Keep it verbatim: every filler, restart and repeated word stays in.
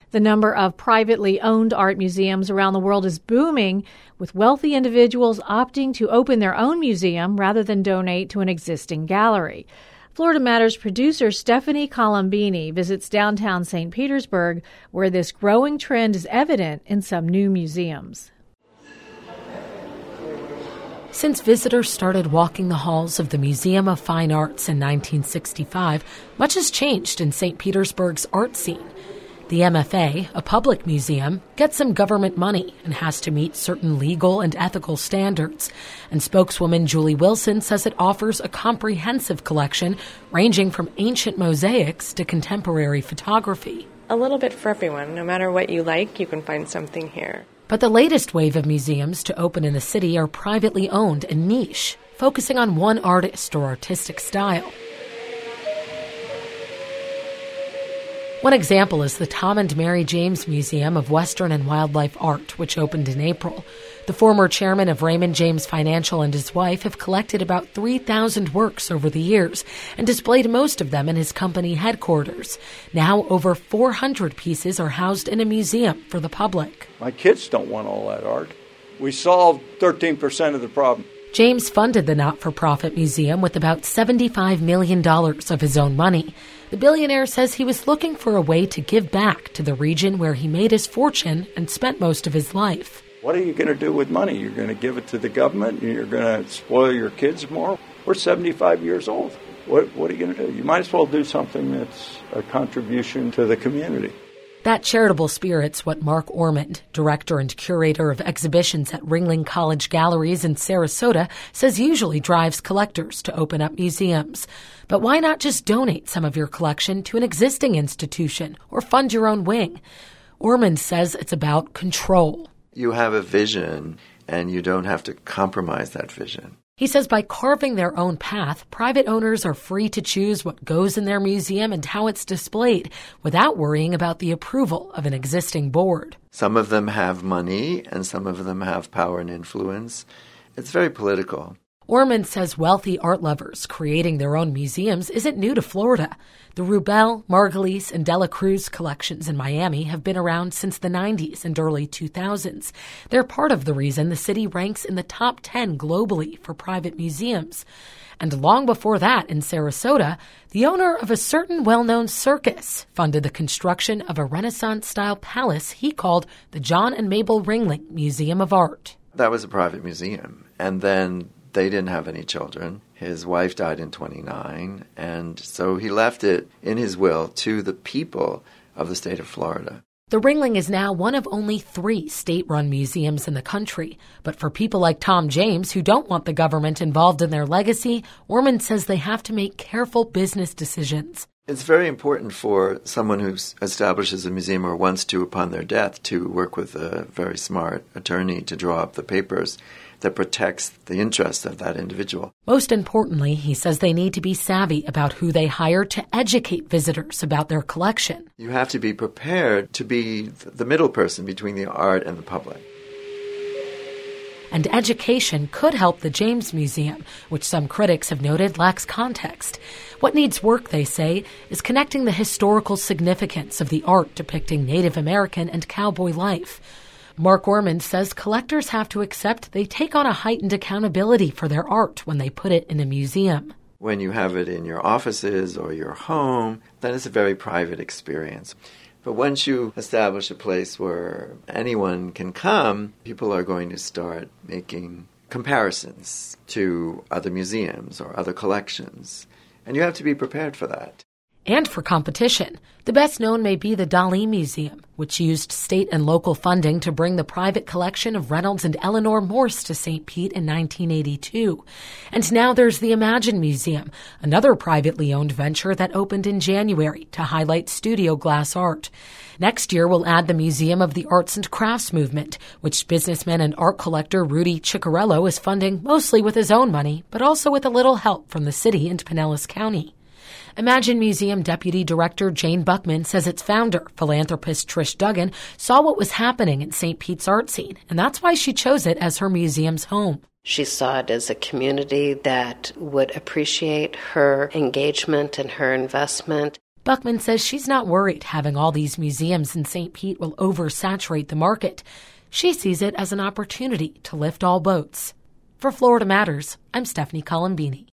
The number of privately owned art museums around the world is booming, with wealthy individuals opting to open their own museum rather than donate to an existing gallery. Florida Matters producer Stephanie Colombini visits downtown Saint Petersburg, where this growing trend is evident in some new museums. Since visitors started walking the halls of the Museum of Fine Arts in nineteen sixty-five, much has changed in Saint Petersburg's art scene. The M F A, a public museum, gets some government money and has to meet certain legal and ethical standards. And spokeswoman Julie Wilson says it offers a comprehensive collection ranging from ancient mosaics to contemporary photography. A little bit for everyone. No matter what you like, you can find something here. But the latest wave of museums to open in the city are privately owned and niche, focusing on one artist or artistic style. One example is the Tom and Mary James Museum of Western and Wildlife Art, which opened in April. The former chairman of Raymond James Financial and his wife have collected about three thousand works over the years and displayed most of them in his company headquarters. Now over four hundred pieces are housed in a museum for the public. My kids don't want all that art. We solved thirteen percent of the problem. James funded the not-for-profit museum with about seventy-five million dollars of his own money. The billionaire says he was looking for a way to give back to the region where he made his fortune and spent most of his life. What are you going to do with money? You're going to give it to the government? You're going to spoil your kids more? We're seventy-five years old. What, what are you going to do? You might as well do something that's a contribution to the community. That charitable spirit's what Mark Ormond, director and curator of exhibitions at Ringling College Galleries in Sarasota, says usually drives collectors to open up museums. But why not just donate some of your collection to an existing institution or fund your own wing? Ormond says it's about control. You have a vision, and you don't have to compromise that vision. He says by carving their own path, private owners are free to choose what goes in their museum and how it's displayed without worrying about the approval of an existing board. Some of them have money and some of them have power and influence. It's very political. Ormond says wealthy art lovers creating their own museums isn't new to Florida. The Rubel, Margulies, and Dela Cruz collections in Miami have been around since the nineties and early two thousands. They're part of the reason the city ranks in the top ten globally for private museums. And long before that, in Sarasota, the owner of a certain well-known circus funded the construction of a Renaissance-style palace he called the John and Mabel Ringling Museum of Art. That was a private museum. And then they didn't have any children. His wife died in twenty-nine, and so he left it in his will to the people of the state of Florida. The Ringling is now one of only three state-run museums in the country. But for people like Tom James, who don't want the government involved in their legacy, Ormond says they have to make careful business decisions. It's very important for someone who establishes a museum or wants to, upon their death, to work with a very smart attorney to draw up the papers that protects the interests of that individual. Most importantly, he says they need to be savvy about who they hire to educate visitors about their collection. You have to be prepared to be the middle person between the art and the public. And education could help the James Museum, which some critics have noted lacks context. What needs work, they say, is connecting the historical significance of the art depicting Native American and cowboy life. Mark Ormond says collectors have to accept they take on a heightened accountability for their art when they put it in a museum. When you have it in your offices or your home, then it's a very private experience. But once you establish a place where anyone can come, people are going to start making comparisons to other museums or other collections. And you have to be prepared for that. And for competition. The best known may be the Dali Museum, which used state and local funding to bring the private collection of Reynolds and Eleanor Morse to Saint Pete in nineteen eighty-two. And now there's the Imagine Museum, another privately owned venture that opened in January to highlight studio glass art. Next year, we'll add the Museum of the Arts and Crafts Movement, which businessman and art collector Rudy Ciccarello is funding mostly with his own money, but also with a little help from the city and Pinellas County. Imagine Museum Deputy Director Jane Buckman says its founder, philanthropist Trish Duggan, saw what was happening in Saint Pete's art scene, and that's why she chose it as her museum's home. She saw it as a community that would appreciate her engagement and her investment. Buckman says she's not worried having all these museums in Saint Pete will oversaturate the market. She sees it as an opportunity to lift all boats. For Florida Matters, I'm Stephanie Colombini.